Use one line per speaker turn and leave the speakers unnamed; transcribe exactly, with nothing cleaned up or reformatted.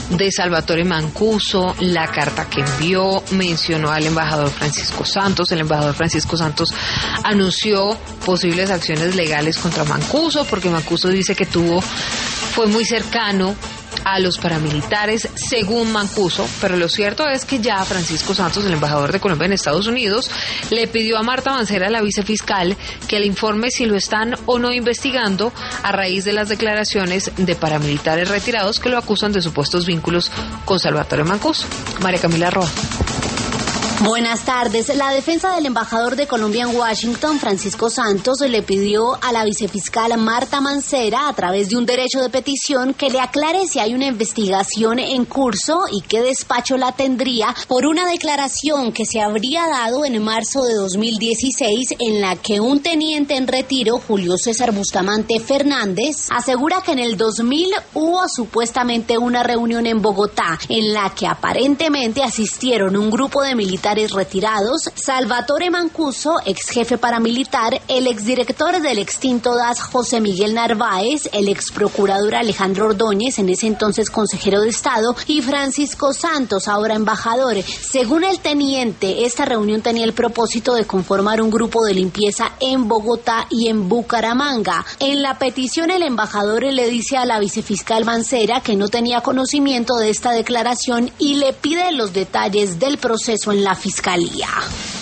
de Salvatore Mancuso, la carta que envió, mencionó al embajador Francisco Santos. El embajador Francisco Santos anunció posibles acciones legales contra Mancuso, porque Mancuso dice que tuvo, fue muy cercano a los paramilitares, según Mancuso, pero lo cierto es que ya Francisco Santos, el embajador de Colombia en Estados Unidos, le pidió a Marta Mancera, la vicefiscal, que le informe si lo están o no investigando a raíz de las declaraciones de paramilitares retirados que lo acusan de supuestos vínculos con Salvatore Mancuso. María Camila Roa.
Buenas tardes. La defensa del embajador de Colombia en Washington, Francisco Santos, le pidió a la vicefiscal Marta Mancera, a través de un derecho de petición, que le aclare si hay una investigación en curso y qué despacho la tendría por una declaración que se habría dado en marzo de dos mil dieciséis en la que un teniente en retiro, Julio César Bustamante Fernández, asegura que en el dos mil hubo supuestamente una reunión en Bogotá en la que aparentemente asistieron un grupo de militares retirados, Salvatore Mancuso, ex jefe paramilitar, el exdirector del extinto D A S José Miguel Narváez, el ex procurador Alejandro Ordóñez, en ese entonces consejero de Estado, y Francisco Santos, ahora embajador. Según el teniente, esta reunión tenía el propósito de conformar un grupo de limpieza en Bogotá y en Bucaramanga. En la petición, el embajador le dice a la vicefiscal Mancera que no tenía conocimiento de esta declaración y le pide los detalles del proceso en la Fiscalía.